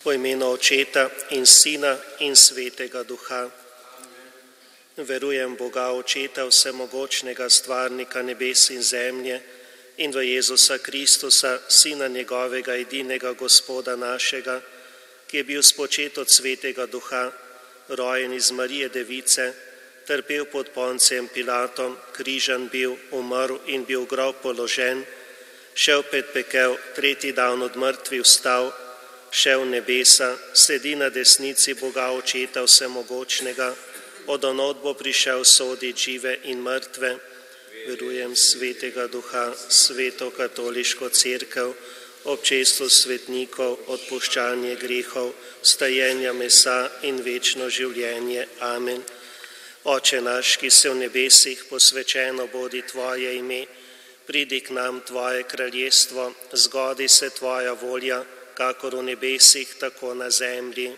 Po imenu Očeta in Sina in Svetega Duha. Verujem Boga Očeta vsemogočnega, stvarnika nebes in zemlje, in v Jezusa Kristusa, Sina njegovega, edinega Gospoda našega, ki je bil spočet od Svetega Duha, rojen iz Marije Device, trpel pod Poncijem Pilatom, križan bil, umrl in bil v grob položen, šel pred pekel, tretji dan od mrtvih vstal, šel v nebesa, sedi na desnici Boga Očeta vsemogočnega, od onod bo prišel sodit žive in mrtve. Verujem Svetega Duha, Sveto katoliško cerkev, občestvo svetnikov, odpuščanje grehov, stajenja mesa in večno življenje. Amen. Oče naš, ki si v nebesih, posvečeno bodi tvoje ime, pridi k nam tvoje kraljestvo, zgodi se tvoja volja, kakor v nebesih, tako na zemlji.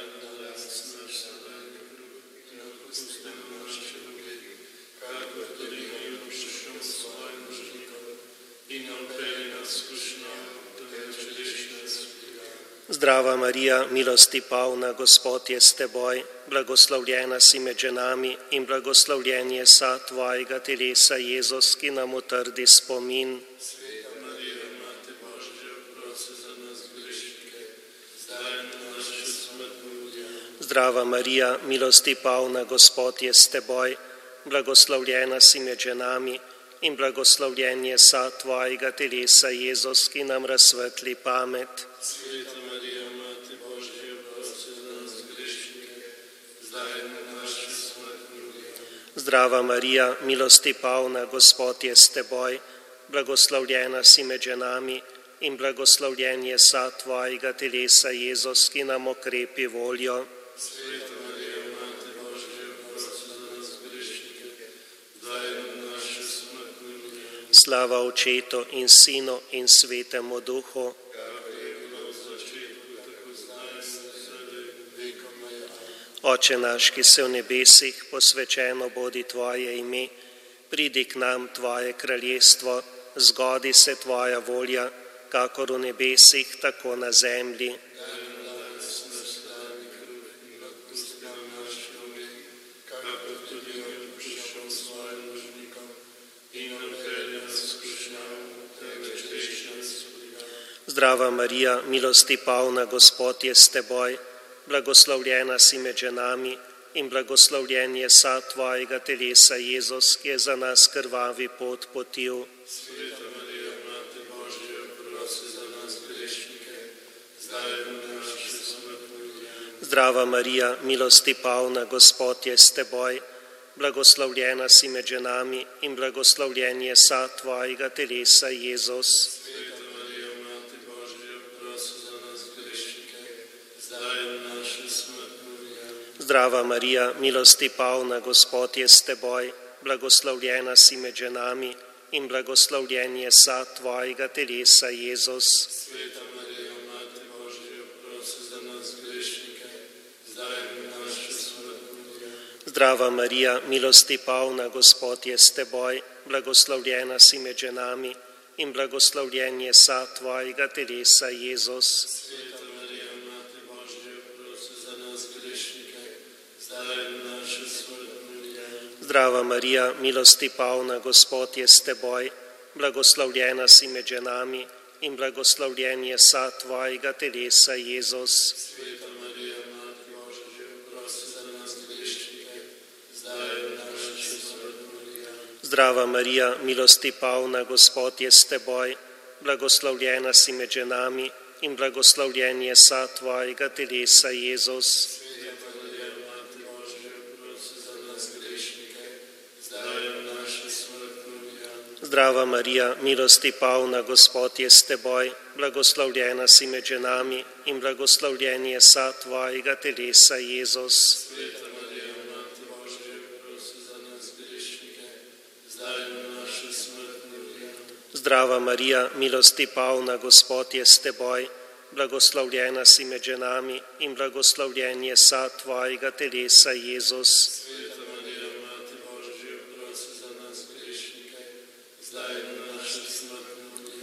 Zdrava Marija, milosti polna, Gospod je s teboj, blagoslovljena si med ženami in blagoslovljen je sad tvojega telesa, Jezus, ki nam utrdi spomin. Sveta Marija, Mati Božja, prosi za nas grešnike, zdaj in na naši smrtni uri. Zdrava Marija, milosti polna, Gospod je s teboj, blagoslovljena si med ženami in blagoslovljen je sad tvojega telesa, Jezus, ki nam razsvetli pamet. Sveta Marija, Mati Božja, prosi za nas grešnike, zdaj in na naši smrtni uri. Zdrava Marija, milosti polna, Gospod je s teboj, blagoslovljena si med ženami in blagoslovljen je sad tvojega telesa, Jezus, ki nam okrepi voljo. Sveta Marija, Mati Božja, prosi za nas grešnike, zdaj in na naši smrtni uri. Slava Očetu in Sinu in Svetemu Duhu. Oče naš, ki si v nebesih, posvečeno bodi tvoje ime, pridi k nam tvoje kraljestvo, zgodi se tvoja volja, kakor v nebesih, tako na zemlji. Zdrava Marija, milosti polna, Gospod je s teboj, blagoslovljena si med ženami in blagoslovljen je sad tvojega telesa, Jezus, ki je za nas krvavi pot potil. Sveta Marija, Mati Božja, prosi za nas grešnike, zdaj in na naši smrtni uri. Zdrava Marija, milosti polna, Gospod je s teboj, blagoslovljena si med ženami in blagoslovljen je sad tvojega telesa, Jezus. Sveta Marija, Mati Božja, prosi za nas grešnike, zdaj in na naši smrtni uri. Zdrava Marija, milosti polna, Gospod je s teboj, blagoslovljena si med ženami in blagoslovljen je sad tvojega telesa, Jezus. Sveta Marija, Mati Božja, prosi za nas grešnike, zdaj in na naši smrtni uri. Zdrava Marija, milosti polna, Gospod je s teboj, blagoslovljena si med ženami in blagoslovljen je sad tvojega telesa, Jezus. Sveta Marija, Mati Božja, prosi za nas grešnike, zdaj in na naši smrtni uri. Zdrava Marija, milosti polna, Gospod je s teboj, blagoslovljena si med ženami in blagoslovljen je sad tvojega telesa, Jezus. Sveta Marija, Mati Božja, prosi za nas grešnike, zdaj in na naši smrtni uri. Zdrava Marija, milosti polna, Gospod je s teboj, blagoslovljena si med ženami in blagoslovljen je sad tvojega telesa, Jezus. Sveta Marija, Mati Božja, prosi za nas grešnike, zdaj in na naši smrtni uri. Zdrava Marija, milosti polna, Gospod je s teboj, blagoslovljena si med ženami in blagoslovljen je sad tvojega telesa, Jezus. Sveta Marija, Mati Božja, prosi za nas grešnike, zdaj in na naši smrtni uri. Zdrava Marija, milosti polna, Gospod je s teboj, blagoslovljena si med ženami in blagoslovljen je sad tvojega telesa, Jezus. Sveta Marija, Mati Božja, prosi za nas grešnike, zdaj in na naši smrtni uri.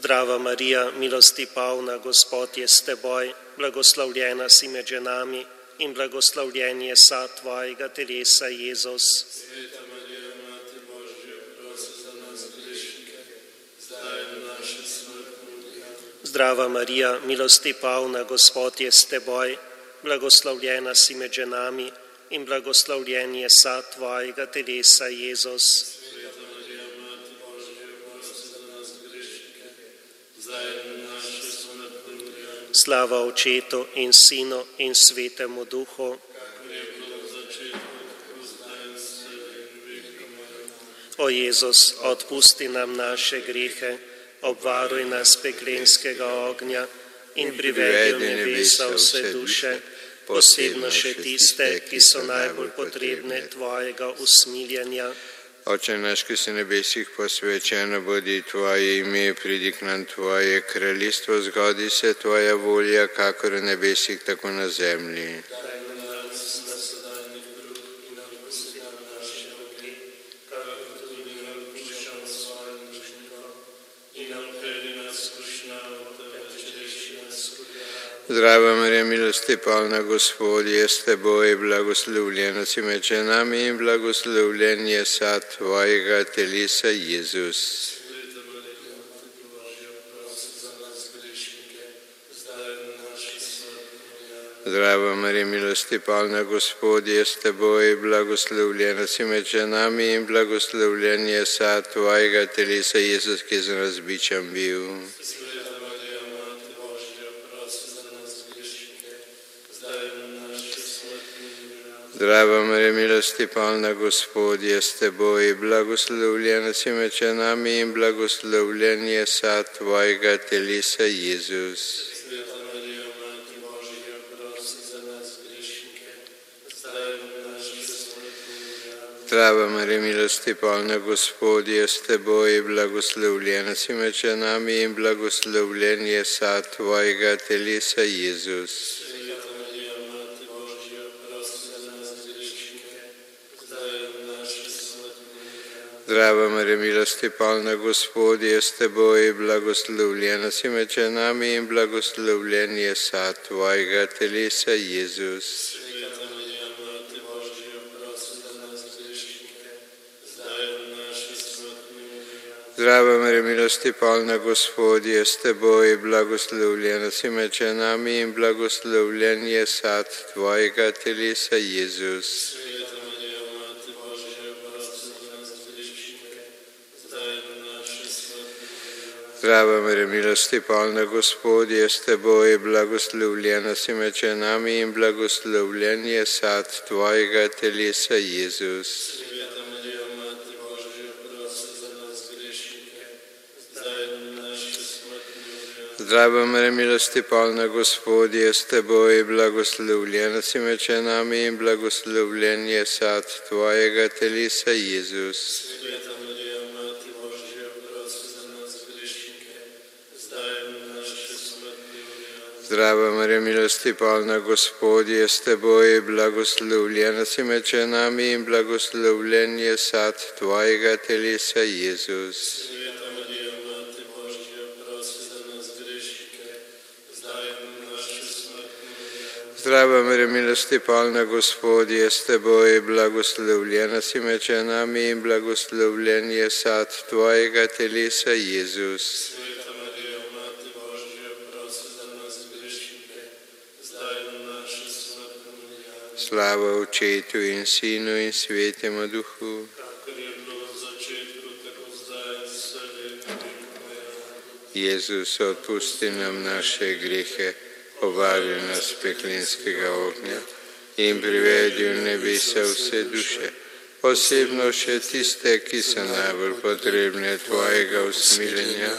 Zdrava Marija, milosti polna, Gospod je s teboj, blagoslovljena si med ženami in blagoslovljen je sad tvojega telesa, Jezus. Sveta Marija, Mati Božja, prosi za nas grešnike, zdaj in v naši smrtni uri. Zdrava Marija, milosti polna, Gospod je s teboj, blagoslovljena si med ženami in blagoslovljen je sad tvojega telesa, Jezus. Sveta Marija, Mati Božja, prosi za nas grešnike, zdaj in v naši smrtni uri. Slava Očetu in Sinu in Svetemu Duhu. Kakor je bilo v začetku, tako zdaj in vselej in v veki. Amen. O Jezus, odpusti nam naše grehe, obvaruj nas peklenskega ognja in privedi v nebesa vse duše, posebno še tiste, ki so najbolj potrebne tvojega usmiljenja. Oče naš, ki si v nebesih, posvečeno bodi tvoje ime, pridi k nam tvoje kraljestvo, zgodi se tvoja volja, kakor v nebesih, tako na zemlji. Daj nam danes naš sedanji kruh in nam posegam naše dolge, kakor tudi mi odpuščamo svojim dolžnikom. In nam predi nas skušnjavo, temveč reši nas hudega. Zdrava Marija, milosti polna, Gospod je s teboj, blagoslovljena si med ženami in blagoslovljen je sad tvojega telesa, Jezus. Sveta Marija, Mati Božja, prosi za nas grešnike, zdaj in v naši smrtni uri. Zdrava Marija, milosti polna, Gospod je s teboj, blagoslovljena si med ženami in blagoslovljen je sad tvojega telesa, Jezus, ki je za nas bičan bil. Sveta Marija, Mati Božja, prosi za nas grešnike, zdaj in v naši smrtni uri. Zdrava Marija, milosti polna, Gospod je s teboj, blagoslovljena si med ženami in blagoslovljen je sad tvojega telesa, Jezus. Sveta Marija, Mati Božja, prosi za nas grešnike, zdaj in v naši smrtni uri. Zdrava Marija, milosti polna, Gospod je s teboj, blagoslovljena si med ženami in blagoslovljen je sad tvojega telesa, Jezus. Sveta Marija, Mati Božja, prosi za nas grešnike, zdaj in v naši smrtni uri. Zdrava Marija, milosti polna, Gospod je s teboj, blagoslovljena si med ženami in blagoslovljen je sad tvojega telesa, Jezus. Sveta Marija, Mati Božja, prosi za nas grešnike, zdaj in v naši smrtni uri. Zdrava Marija, milosti polna, Gospod je s teboj, blagoslovljena si med ženami in blagoslovljen je sad tvojega telesa, Jezus. Sveta Marija, Mati Božja, prosi za nas grešnike, zdaj in v naši smrtni uri. Zdrava Marija, milosti polna, Gospod je s teboj, blagoslovljena si med ženami in blagoslovljen je sad tvojega telesa, Jezus. Sveta Marija, Mati Božja, prosi za nas grešnike, zdaj in v naši smrtni uri. Zdrava Marija, milosti polna, Gospod je s teboj, blagoslovljena si med ženami in blagoslovljen je sad tvojega telesa, Jezus. Sveta Marija, Mati Božja, prosi za nas grešnike, zdaj in v naši smrtni uri. Zdrava Marija, milosti polna, Gospod je s teboj, blagoslovljena si med ženami in blagoslovljen je sad tvojega telesa, Jezus. Sveta Marija, Mati Božja, prosi za nas grešnike, zdaj in v naši smrtni uri. Zdrava Marija, milosti polna, Gospod je s teboj, blagoslovljena si med ženami in blagoslovljen je sad tvojega telesa, Jezus. Sveta Marija, Mati Božja, prosi za nas grešnike, zdaj in v naši smrtni uri. Slava Očetu in Sinu in Svetemu Duhu. Kakor je bilo v začetku, tako zdaj in vselej in v veki. Amen. Jezus, odpusti nam naše grehe, obari nas peklenskega ognja in privedi v nebesa vse duše, posebno še tiste, ki so najbolj potrebne tvojega usmiljenja.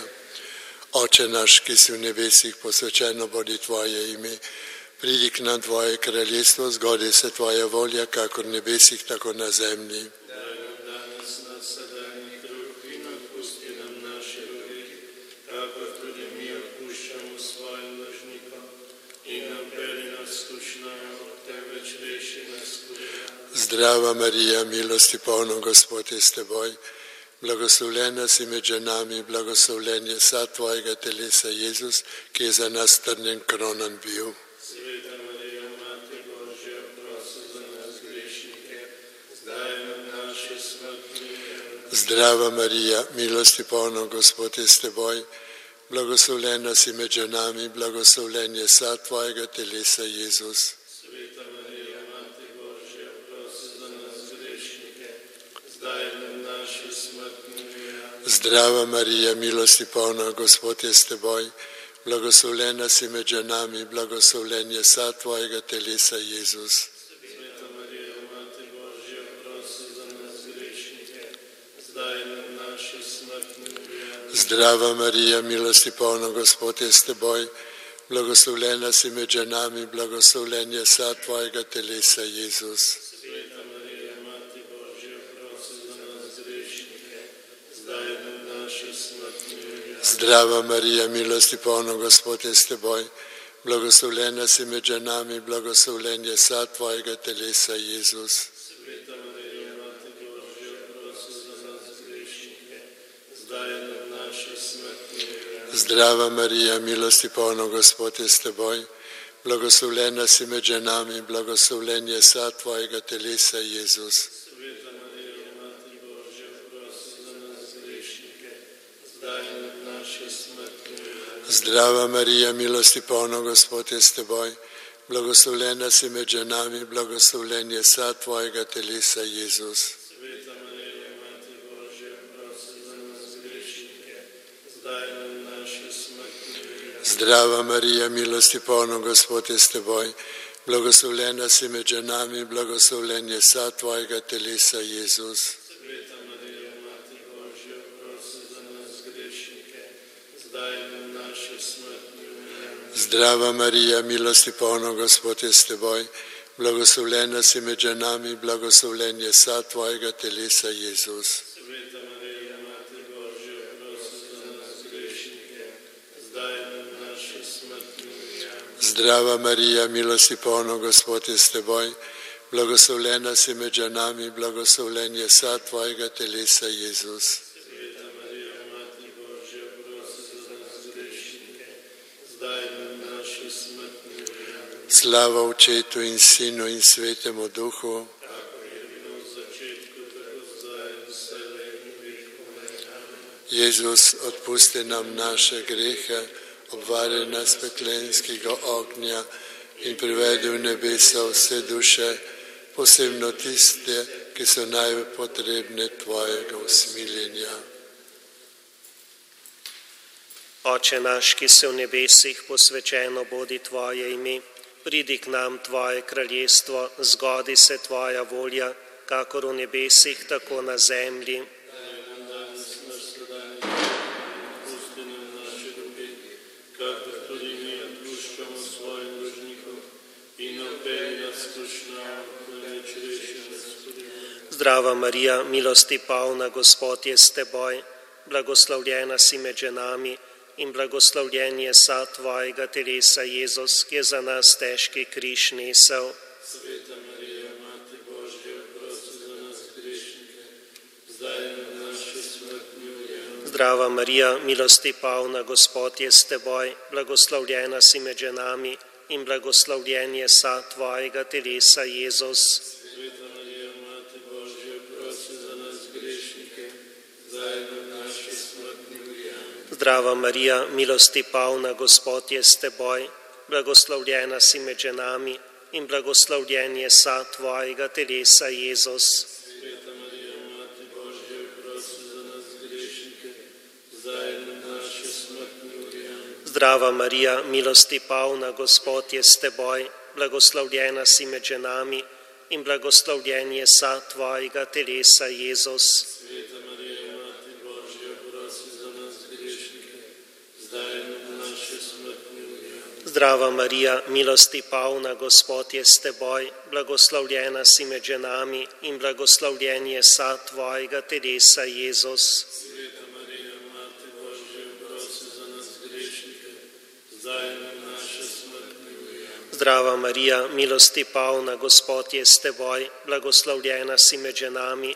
Oče naš, ki si v nebesih, posvečeno bodi tvoje ime, pridi k nam tvoje kraljestvo, zgodi se tvoja volja, kakor v nebesih, tako na zemlji. Daj nam danes naš sedanji kruh in odpusti nam naše grehe, kakor tudi mi odpuščamo svojim dolžnikom. In nam predi nas skušnjavo, temveč reši nas hudega. Zdrava Marija, milosti polna, Gospod je s teboj, Blagoslovljena si med ženami, blagoslovljen je sad tvojega telesa, Jezus, ki je za nas trnjen kronan bil. Sveta Marija, Mati Božja, prosi za nas grešnike, zdaj in ob naši smrtni uri. Zdrava Marija, milosti polna, Gospod je s teboj, blagoslovljena si med ženami, blagoslovljen je sad tvojega telesa, Jezus. Sveta Marija, Mati Božja, prosi za nas grešnike, zdaj in ob naši smrtni uri. Zdrava Marija, milosti polna, Gospod je s teboj, blagoslovljena si med ženami, blagoslovljen je sad tvojega telesa, Jezus. Sveta Marija, Mati Božja, prosi za nas grešnike, zdaj in ob naši smrtni uri. Zdrava Marija, milosti polna, Gospod je s teboj, blagoslovljena si med ženami, blagoslovljen je sad tvojega telesa, Jezus. Sveta Marija, Mati Božja, prosi za nas grešnike, zdaj in ob naši smrtni uri. Zdrava Marija, milosti polna, Gospod je s teboj, blagoslovljena si med ženami, blagoslovljen je sad tvojega telesa, Jezus. Sveta Marija, Mati Božja, prosi za nas grešnike, zdaj in ob naši smrtni uri. Zdrava Marija, milosti polna, Gospod je s teboj, blagoslovljena si med ženami, blagoslovljen je sad tvojega telesa, Jezus. Sveta Marija, Mati Božja, prosi za nas grešnike, zdaj in ob naši smrtni uri. Zdrava Marija, milosti polna, Gospod je s teboj, blagoslovljena si med ženami, blagoslovljen je sad tvojega telesa, Jezus. Sveta Marija, Mati Božja, prosi za nas grešnike, zdaj in ob naši smrtni uri. Zdrava Marija, milosti polna, Gospod je s teboj, blagoslovljena si med ženami, blagoslovljen je sad tvojega telesa, Jezus. Sveta Marija, Mati Božja, prosi za nas grešnike, zdaj in ob naši smrtni uri. Zdrava Marija, milosti polna, Gospod je s teboj, blagoslovljena si med ženami, blagoslovljen je sad tvojega telesa, Jezus. Sveta Marija, Mati Božja, prosi za nas grešnike, zdaj in ob naši smrtni uri. Zdrava Marija, milosti polna, Gospod je s teboj, blagoslovljena si med ženami, blagoslovljen je sad tvojega telesa, Jezus. Sveta Marija, Mati Božja, prosi za nas grešnike, zdaj in ob naši smrtni uri. Slava Očetu in Sinu in Svetemu Duhu. Kakor je bilo v začetku, tako zdaj in vselej in vekomaj. Amen. Jezus, odpusti nam naše grehe, obvari nas peklenskega ognja in privedi v nebesa vse duše, posebno tiste, ki so najbolj potrebne tvojega usmiljenja. Oče naš, ki si v nebesih, posvečeno bodi tvoje ime, pridi k nam tvoje kraljestvo, zgodi se tvoja volja, kakor v nebesih, tako na zemlji. Daj nam danes naš vsakdanji odpusti nam naše dolge, kakor tudi mi odpuščamo svojim dolžnikom, in ne vpelji nas v skušnjavo, temveč reši nas tudi zla. Zdrava Marija, milosti polna, Gospod je s teboj, blagoslovljena si med ženami in blagoslovljen je sad tvojega telesa, Jezus, ki je za nas težki križ nesel. Sveta Marija, Mati Božja, prosi za nas grešnike, zdaj in ob naši smrtni uri. Amen. Zdrava Marija, milosti polna, Gospod je s teboj, blagoslovljena si med ženami in blagoslovljen je sad tvojega telesa, Jezus. Sveta Marija, Mati Božja, prosi za nas grešnike, zdaj in ob naši smrtni uri. Amen. Zdrava Marija, milosti polna, Gospod je s teboj, blagoslovljena si med ženami in blagoslovljen je sad tvojega telesa, Jezus. Sveta Marija, Mati Božja, prosi za nas grešnike, zdaj in ob naši smrtni uri. Amen. Zdrava Marija, milosti polna, Gospod je s teboj, blagoslovljena si med ženami in blagoslovljen je sad tvojega telesa, Jezus. Sveta Marija, Mati Božja, prosi za nas grešnike, zdaj in ob naši smrtni uri. Amen. Zdrava Marija, milosti polna, Gospod je s teboj, blagoslovljena si med ženami in blagoslovljen je sad tvojega telesa, Jezus. Sveta Marija, Mati Božja, prosi za nas grešnike, zdaj in ob naši smrtni uri. Amen. Zdrava Marija, milosti polna, Gospod je s teboj, blagoslovljena si med ženami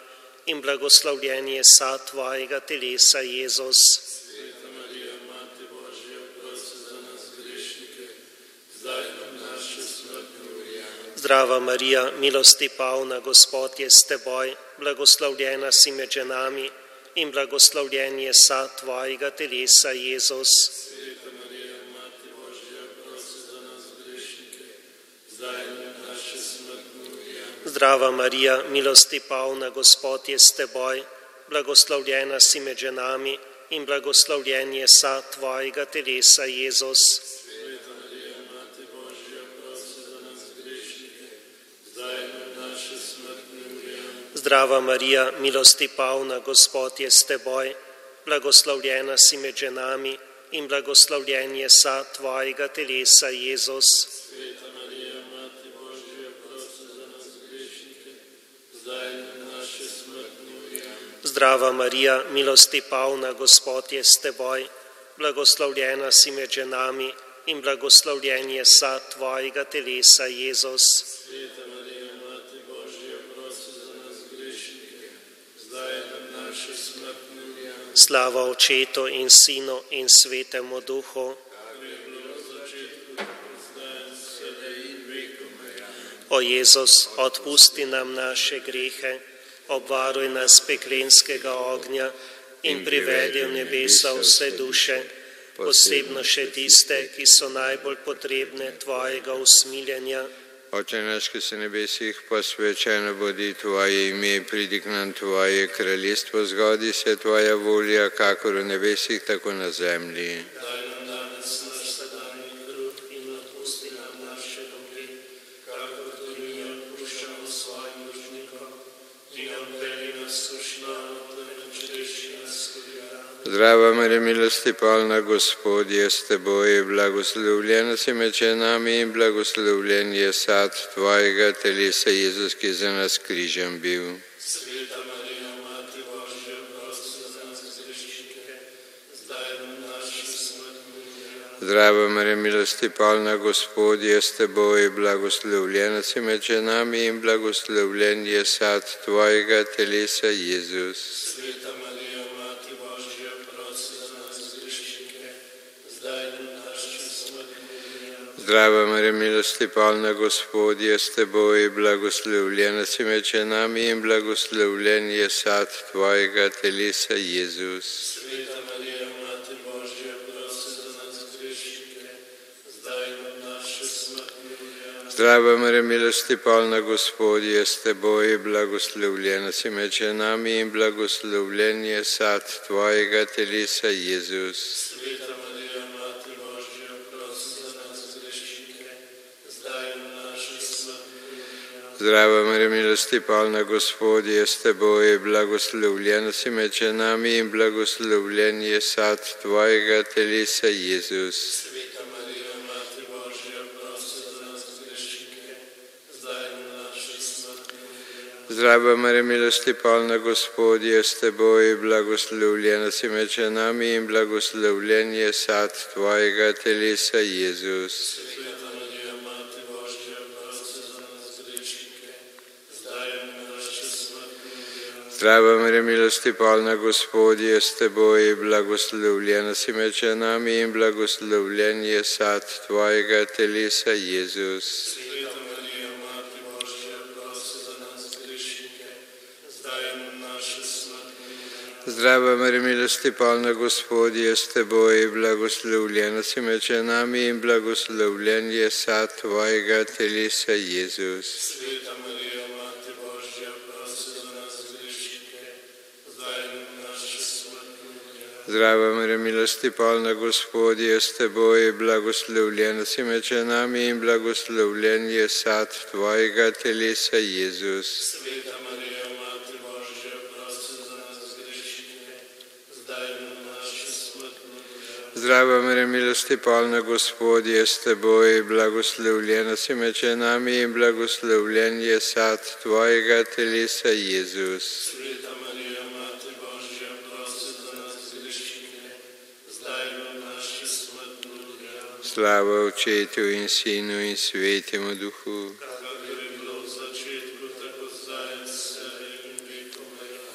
in blagoslovljen je sad tvojega telesa, Jezus. Sveta Marija, Mati Božja, prosi za nas grešnike, zdaj in ob naši smrtni uri. Amen. Zdrava Marija, milosti polna, Gospod je s teboj, blagoslovljena si med ženami in blagoslovljen je sad tvojega telesa, Jezus. Sveta Marija, Mati Božja, prosi za nas grešnike, zdaj in ob naši smrtni uri. Amen. Zdrava Marija, milosti polna, Gospod je s teboj, blagoslovljena si med ženami in blagoslovljen je sad tvojega telesa, Jezus. Sveta Marija, Mati Božja, prosi za nas grešnike, zdaj in ob naši smrtni uri. Amen. Zdrava Marija, milosti polna, Gospod je s teboj, blagoslovljena si med ženami in blagoslovljen je sad tvojega telesa, Jezus. Sveta Marija, Mati Božja, prosi za nas grešnike, zdaj in ob naši smrtni uri. Amen. Zdrava Marija, milosti polna, Gospod je s teboj, blagoslovljena si med ženami in blagoslovljen je sad tvojega telesa, Jezus. Sveta Marija, Mati Božja, prosi za nas grešnike, zdaj in ob naši smrtni uri. Amen. Slava Očetu in Sinu in Svetemu Duhu. Kar je bilo v začetku, zdaj in sedaj in vekomaj. Amen. O Jezus, odpusti nam naše grehe, obvaruj nas peklenskega ognja in privedi v nebesa vse duše, posebno še tiste, ki so najbolj potrebne tvojega usmiljenja. Oče naš, ki si v nebesih, posvečeno bodi tvoje ime, pridi k nam tvoje kraljestvo, zgodi se tvoja volja, kakor v nebesih, tako na zemlji. Daj nam danes naš vsakdanji kruh in odpusti nam naše dolge, kakor tudi mi odpuščamo svojim dolžnikom, in ne vpelji nas v skušnjavo, temveč reši nas skozi rane. Zdrava Marija, milosti polna, Gospod je s teboj, blagoslovljena si med ženami in blagoslovljen je sad tvojega telesa, Jezus, ki je za nas križem bil. Sveta Marija, Mati Božja, prosi za nas grešnike, zdaj in ob naši smrtni uri. Amen. Zdrava Marija, milosti polna, Gospod je s teboj, blagoslovljena si med ženami in blagoslovljen je sad tvojega telesa, Jezus. Sveta Marija, Mati Božja, prosi za nas grešnike, zdaj in ob naši smrtni uri. Amen. Zdrava Marija, milosti polna, Gospod je s teboj, blagoslovljena si med ženami in blagoslovljen je sad tvojega telesa, Jezus. Sveta Marija, Mati Božja, prosi za nas grešnike, zdaj in ob naši smrtni uri. Amen. Zdrava Marija, milosti polna, Gospod je s teboj, blagoslovljena si med ženami in blagoslovljen je sad tvojega telesa, Jezus. Sveta Marija, Mati Božja, prosi za nas grešnike, zdaj in ob naši smrtni uri. Amen. Zdrava Marija, milosti polna, Gospod je s teboj, blagoslovljena si med ženami in blagoslovljen je sad tvojega telesa, Jezus. Sveta Marija, Mati Božja, prosi za nas grešnike, zdaj in ob naši smrtni uri. Amen. Zdrava Marija, milosti polna, Gospod je s teboj, blagoslovljena si med ženami in blagoslovljen je sad tvojega telesa, Jezus. Sveta Marija, Mati Božja, prosi za nas grešnike, zdaj in ob naši smrtni uri. Amen. Zdrava Marija, milosti polna, Gospod je s teboj, blagoslovljena si med ženami in blagoslovljen je sad tvojega telesa, Jezus. Sveta Marija, Mati Božja, prosi za nas grešnike, zdaj in ob naši smrtni uri. Zdrava Marija, milosti polna, Gospod je s teboj, blagoslovljena si med ženami in blagoslovljen je sad tvojega telesa, Jezus. Sveta Marija, Mati Božja, prosi za nas grešnike, zdaj in ob naši smrtni uri. Amen. Zdrava Marija, milosti polna, Gospod je s teboj, blagoslovljena si med ženami in blagoslovljen je sad tvojega telesa, Jezus. Sveta Marija, Mati Božja, prosi za nas grešnike, zdaj in ob naši smrtni uri. Amen. Zdrava Marija, milosti polna, Gospod je s teboj, blagoslovljena si med ženami in blagoslovljen je sad tvojega telesa, Jezus. Sveta Marija, Mati Božja, prosi za nas grešnike, zdaj in ob naši smrtni uri. Amen. Slava Očetu in Sinu in Svetemu Duhu. Kakor je bilo v začetku, tako zdaj in sedaj in vekomaj. Amen.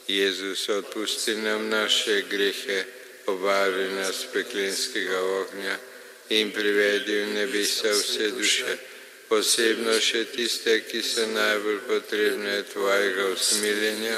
Jezus, odpusti nam naše grehe, obari nas peklenskega ognja in privedi v nebesa vse duše, posebno še tiste, ki so najbolj potrebne tvojega usmiljenja.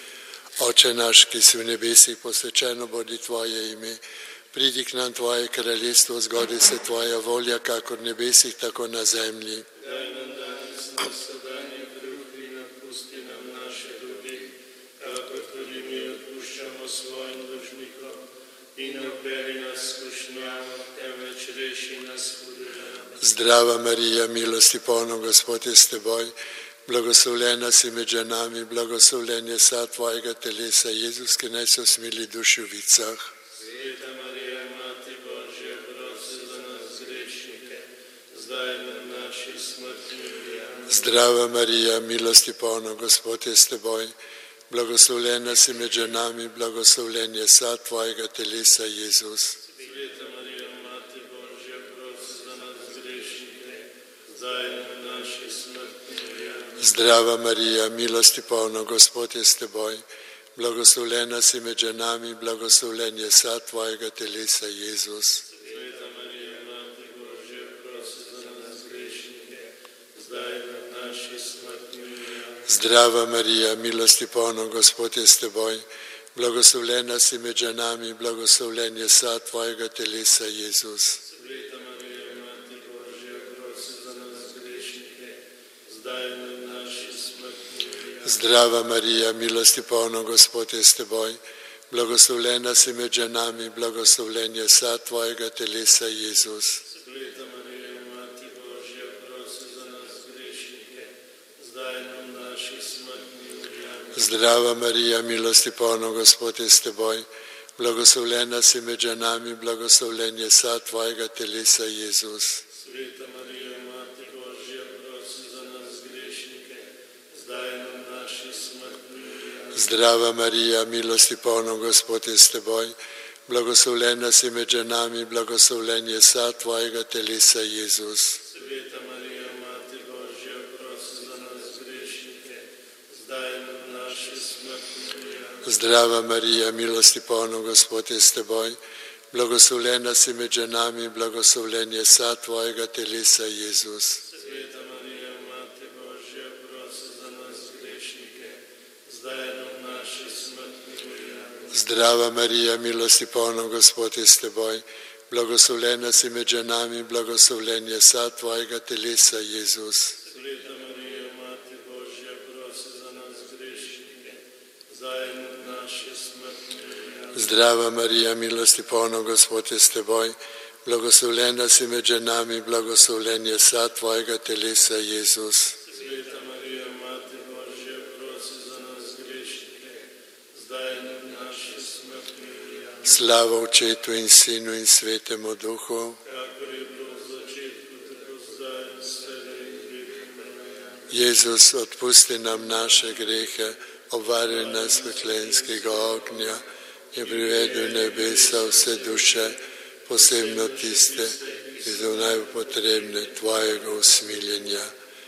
Oče naš, ki si v nebesih, posvečeno bodi tvoje ime. Pridi k nam tvoje kraljestvo, zgodi se tvoja volja, kakor v nebesih, tako na zemlji. Daj nam danes naš vsakdanji kruh in odpusti nam naše dolge, kakor tudi mi odpuščamo svojim dolžnikom. In ne vpelji nas v skušnjavo, temveč reši nas hudega. Zdrava Marija, milosti polna, Gospod je s teboj. Blagoslovljena si med ženami, blagoslovljen je sad tvojega telesa, Jezus, ki naj se usmili duši v vicah. Sveta Marija, Mati Božja, prosi za nas grešnike, zdaj in v naši smrtni uri. Amen. Zdrava Marija, milosti polna, Gospod je s teboj. Blagoslovljena si med ženami, blagoslovljen je sad tvojega telesa, Jezus. Sveta Marija, Mati Božja, prosi za nas grešnike, zdaj in v naši smrtni uri. Amen. Zdrava Marija, milosti polna, Gospod je s teboj. Blagoslovljena si med ženami, blagoslovljen je sad tvojega telesa, Jezus. Sveta Marija, Mati Božja, prosi za nas grešnike, zdaj in v naši smrtni uri. Amen. Zdrava Marija, milosti polna, Gospod je s teboj. Blagoslovljena si med ženami, blagoslovljen je sad tvojega telesa, Jezus. Sveta Marija, Mati Božja, prosi za nas grešnike, zdaj in v naši smrtni uri. Amen. Zdrava Marija, milosti polna, Gospod je s teboj. Blagoslovljena si med ženami, blagoslovljen je sad tvojega telesa, Jezus. Sveta Marija, Mati Božja, prosi za nas grešnike, zdaj in v naši smrtni uri. Amen. Zdrava Marija, milosti polna, Gospod je s teboj. Blagoslovljena si med ženami, blagoslovljen je sad tvojega telesa, Jezus. Sveta Marija, Mati Božja, prosi za nas grešnike, zdaj in v naši smrtni uri. Amen. Zdrava Marija, milosti polna, Gospod je s teboj. Blagoslovljena si med ženami, blagoslovljen je sad tvojega telesa, Jezus. Sveta Marija, Mati Božja, prosi za nas grešnike, zdaj in v naši smrtni uri. Amen. Zdrava Marija, milosti polna, Gospod je s teboj. Blagoslovljena si med ženami, blagoslovljen je sad tvojega telesa, Jezus. Sveta Marija, Mati Božja, prosi za nas grešnike, zdaj in v naši smrtni uri. Amen. Zdrava Marija, milosti polna, Gospod je s teboj. Blagoslovljena si med ženami, blagoslovljen je sad tvojega telesa, Jezus. Sveta Marija, Mati Božja, prosi za nas grešnike, zdaj in v naši smrtni uri. Amen. Zdrava Marija, milosti polna, Gospod je s teboj. Blagoslovljena si med ženami, blagoslovljen je sad tvojega telesa, Jezus. Sveta Marija, Mati Božja, prosi za nas grešnike, zdaj in v naši smrtni uri. Amen. Slava Očetu in Sinu in Svetemu Duhu. Kakor je bilo v začetku, tako zdaj in vselej in v veke. Amen. Jezus, odpusti nam naše grehe, obvari nas peklenskega ognja in privedi v nebesa vse duše, posebno tiste, ki so najbolj potrebne tvojega usmiljenja.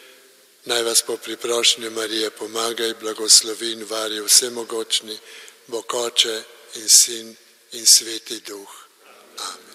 Naj vas po priprošnji Marije pomagaj, blagoslovi in vari vsemogočni Bog Oče in Sin in Sveti Duh. Amen.